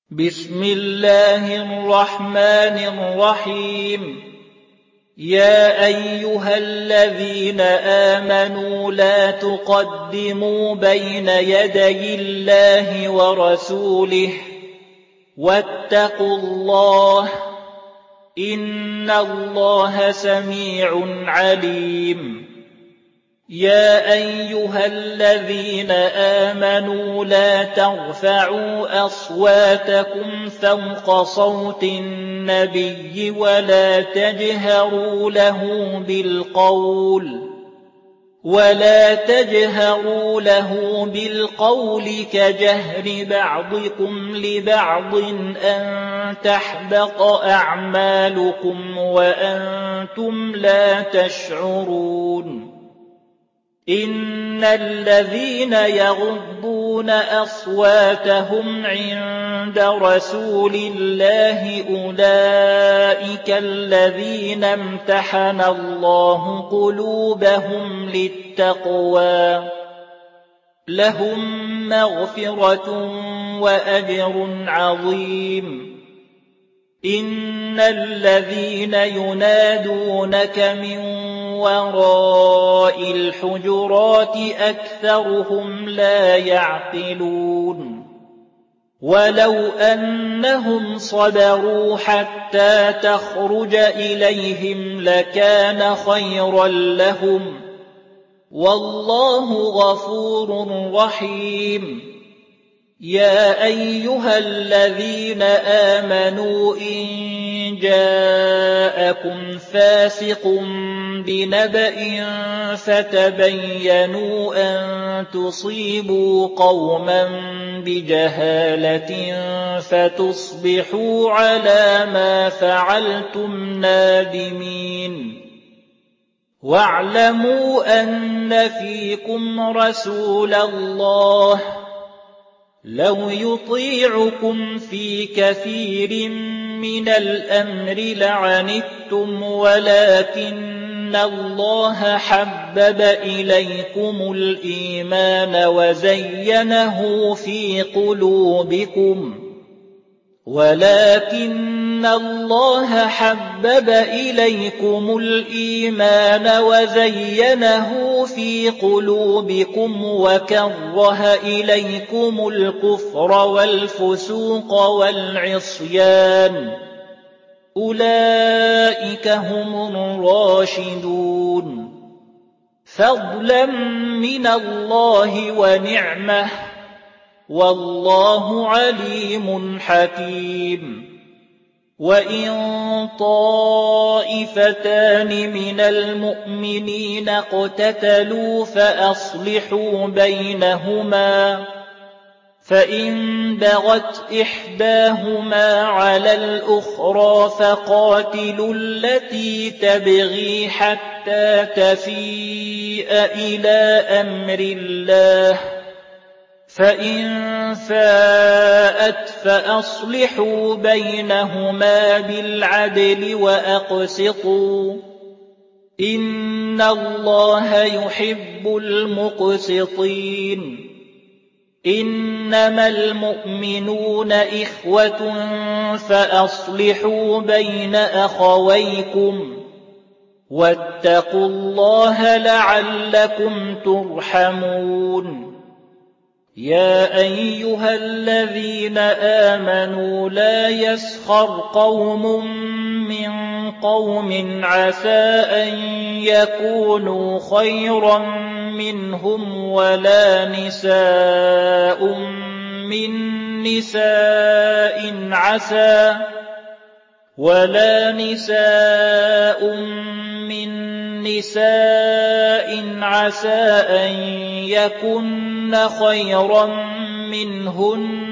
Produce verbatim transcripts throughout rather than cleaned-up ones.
بسم الله الرحمن الرحيم يا أيها الذين آمنوا لا تقدموا بين يدي الله ورسوله واتقوا الله إن الله سميع عليم يا أيها الذين آمنوا لا ترفعوا أصواتكم فوق صوت النبي ولا تجهروا له بالقول ولا تجهروا له بالقول كجهر بعضكم لبعض أن تحبط أعمالكم وأنتم لا تشعرون إن الذين يغضون أصواتهم عند رسول الله أولئك الذين امتحن الله قلوبهم للتقوى لهم مغفرة وأجر عظيم إن الذين ينادونك من وراء الحجرات أكثرهم لا يعقلون ولو أنهم صبروا حتى تخرج إليهم لكان خيرا لهم والله غفور رحيم يا أيها الذين آمنوا إن جاءكم فاسق بنبأ فتبينوا أن تصيبوا قوما بجهالة فتصبحوا على ما فعلتم نادمين واعلموا أن فيكم رسول الله لو يطيعكم في كثير من الأمر لعنتم ولكن الله حبب إليكم الإيمان وزينه في قلوبكم ولكن الله حبب إليكم الإيمان وزينه في قلوبكم وكره إليكم الكفر والفسوق والعصيان أولئك هم الراشدون فضلا من الله ونعمه والله عليم حكيم وإن طائفتان من المؤمنين اقتتلوا فأصلحوا بينهما فإن بغت إحداهما على الأخرى فقاتلوا التي تبغي حتى تفيء إلى أمر الله فإن فاءت فأصلحوا بينهما بالعدل وأقسطوا إن الله يحب المقسطين إنما المؤمنون إخوة فأصلحوا بين أخويكم واتقوا الله لعلكم ترحمون يا أيها الذين آمنوا لا يسخر قوم من قوم عسى أن يكونوا خيرا منهم ولا نساء من نساء عسى ولا نساء من نساء عسى أن يكن خيرا منهن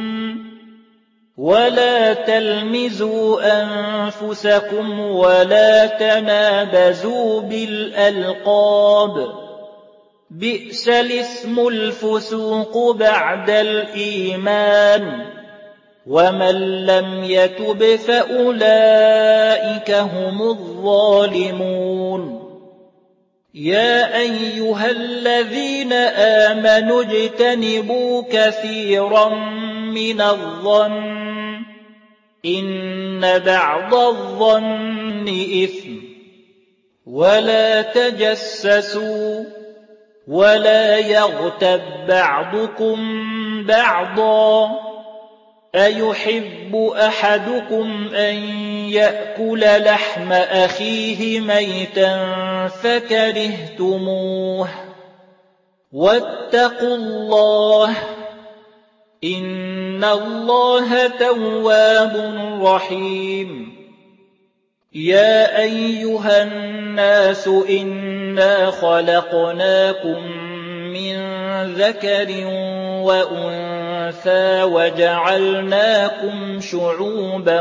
ولا تلمزوا أنفسكم ولا تنابزوا بالألقاب بئس الاسم الفسوق بعد الإيمان ومن لم يتب فأولئك هم الظالمون يا أيها الذين آمنوا اجتنبوا كثيرا من الظن إن بعض الظن إثم ولا تجسسوا ولا يغتب بعضكم بعضا أيحب أحدكم أن يأكل لحم أخيه ميتا فكرهتموه واتقوا الله إن الله تواب رحيم يا أيها الناس إنا خلقناكم من ذكر وأنثى وجعلناكم شعوبا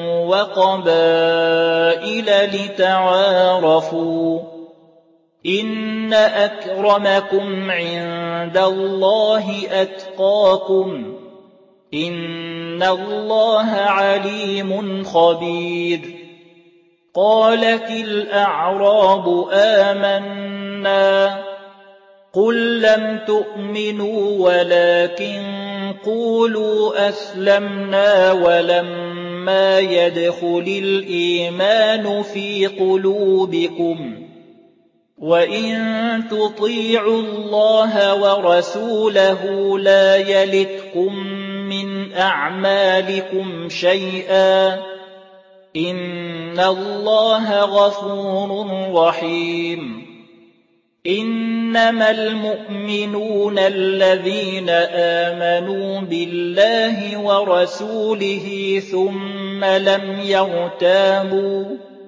وقبائل لتعارفوا إن أكرمكم عند الله أتقاكم إن الله عليم خبير قالت الأعراب آمنا قل لم تؤمنوا ولكن قولوا أسلمنا ولما يدخل الإيمان في قلوبكم وإن تطيعوا الله ورسوله لا يلتكم من أعمالكم شيئا إن الله غفور رحيم إنما المؤمنون الذين آمنوا بالله ورسوله ثم لم يرتابوا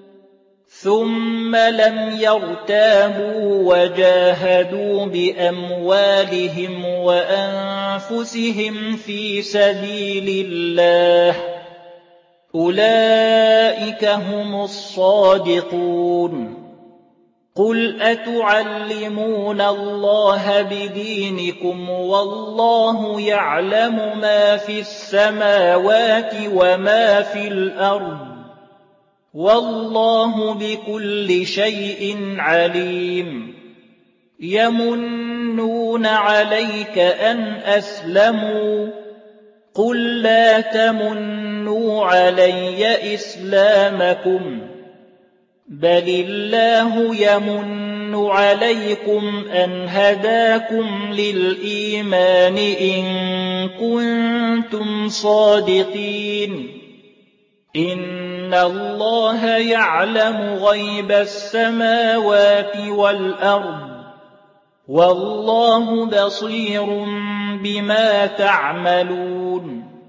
ثم لم يرتابوا وجاهدوا بأموالهم وأنفسهم في سبيل الله أولئك هم الصادقون قل أتعلمون الله بدينكم والله يعلم ما في السماوات وما في الأرض والله بكل شيء عليم يمنون عليك أن أسلموا قل لا تمنوا علي إسلامكم بل الله يمن عليكم أن هداكم للإيمان إن كنتم صادقين إن الله يعلم غيب السماوات والأرض والله بصير بما تعملون